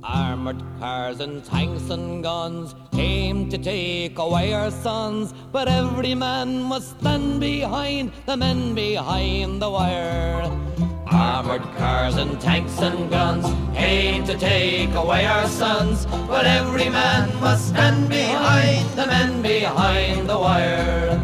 Armoured cars and tanks and guns came to take away our sons, but every man must stand behind the men behind the wire. Armoured cars and tanks and guns came to take away our sons, but every man must stand behind the men behind the wire.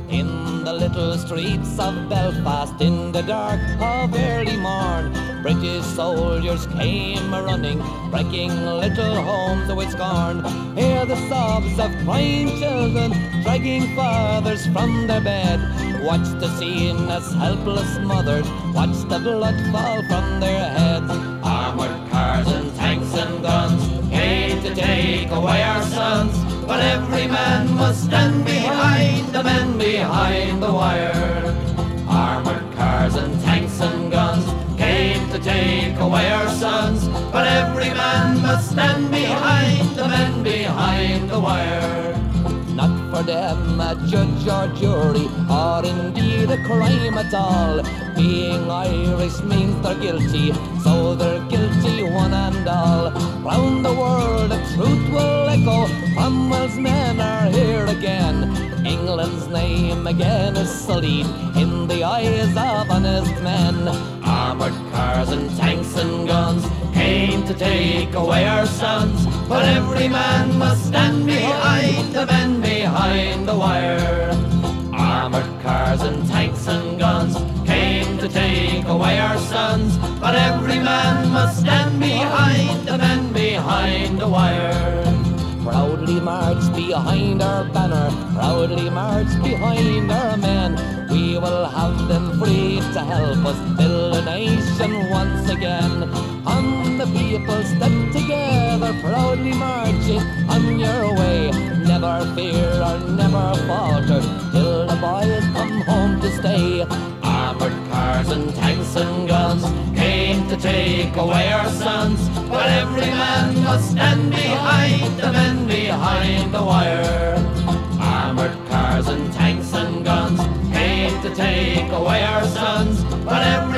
In the little streets of Belfast, in the dark of early morn, British soldiers came a-running, breaking little homes with scorn. Hear the sobs of crying children, dragging fathers from their bed. Watch the scene as helpless mothers watch the blood fall from their heads. Armoured cars and tanks and guns came to take away our sons, but every man must stand behind the men behind the wire. Armoured cars and tanks and guns came to take away our sons, but every man must stand behind the men behind the wire. Not for them a judge or jury, or indeed a crime at all. Being Irish means they're guilty, so they're guilty one and all. Round the world the truth will echo, Cromwell's men are here again. England's name again is sullied in the eyes of honest men. Armoured cars and tanks and guns came to take away our sons, but every man must stand behind the men behind the wire. Armoured cars and tanks and guns came to take away our sons, but every man must stand behind the men behind the wire. Proudly march behind our banner, proudly march behind our men. We will have them free to help us build a nation once again. On the people step together, proudly marching on your way. Never fear or never falter till the boys come home to stay. Armoured cars and tanks and guns came to take away our sons, but every man must stand behind the men behind the wire. Armoured cars and tanks and guns came to take away our sons, but every